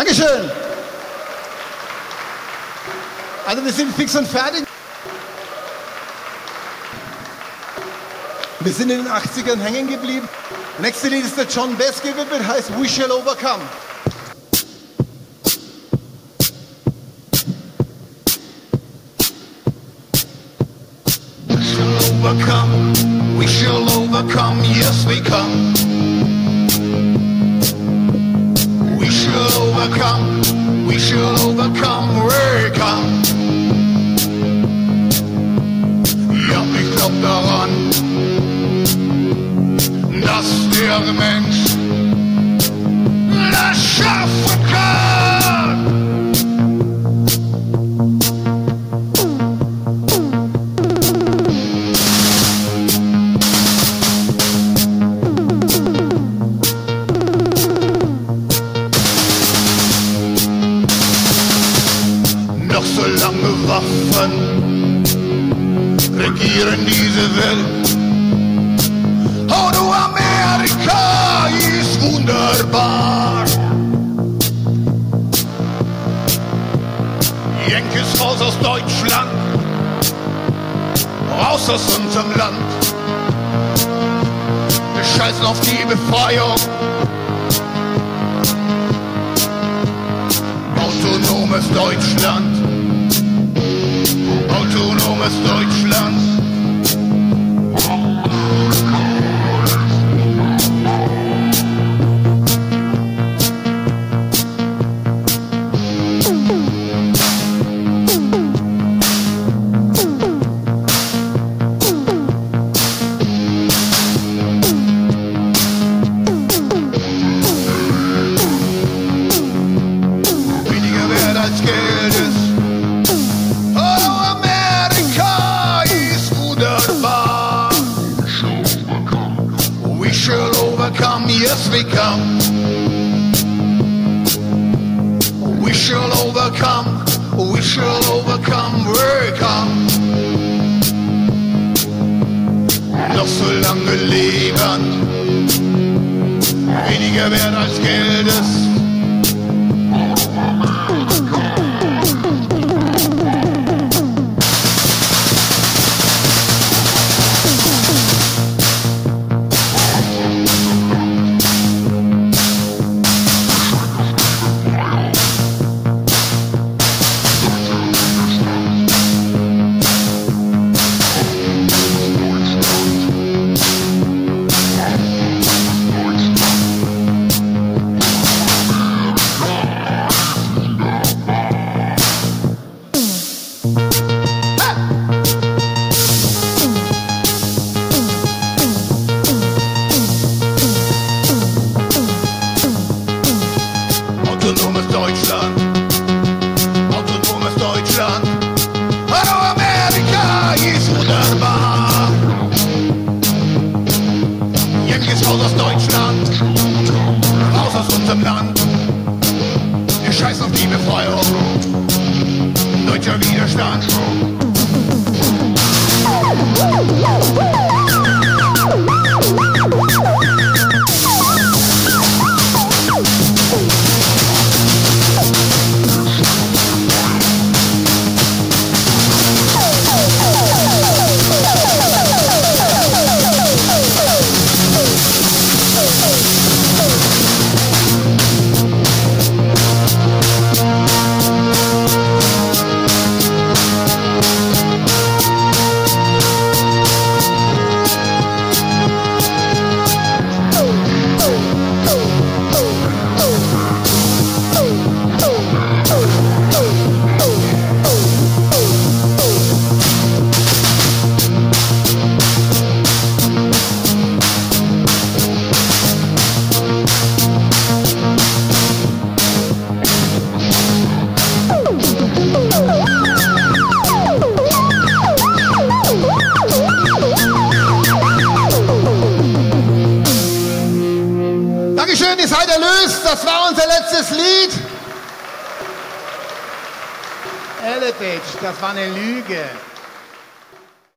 Dankeschön. Also wir sind fix und fertig. Wir sind in den 80ern hängen geblieben. Nächste Lied ist der John Bass gewidmet, heißt We Shall Overcome. Overcome, we shall overcome, yes we come. We shall overcome, we shall overcome, we come. Ja, ich glaub daran, dass der Mensch das schaffen kann. Noch so lange Waffen regieren diese Welt. Oh du Amerika ist wunderbar. Yankees raus aus Deutschland, raus aus unserem Land. Wir scheißen auf die Befreiung. Autonomes Deutschland. Autonomes Deutschland. Weniger Wert als Geld ist. Oh, Amerika ist wunderbar. We shall overcome, yes we come. We shall overcome, we shall overcome, we come. Noch so lange leben, weniger wert als Geld ist. Autonomes Deutschland, autonomes Deutschland. Hallo Amerika ist wunderbar. Yankees raus aus Deutschland, raus aus unserem Land. Wir scheißen auf die Befreiung, deutscher Widerstand. Dankeschön, ihr seid erlöst. Das war unser letztes Lied. Elevate, das war eine Lüge.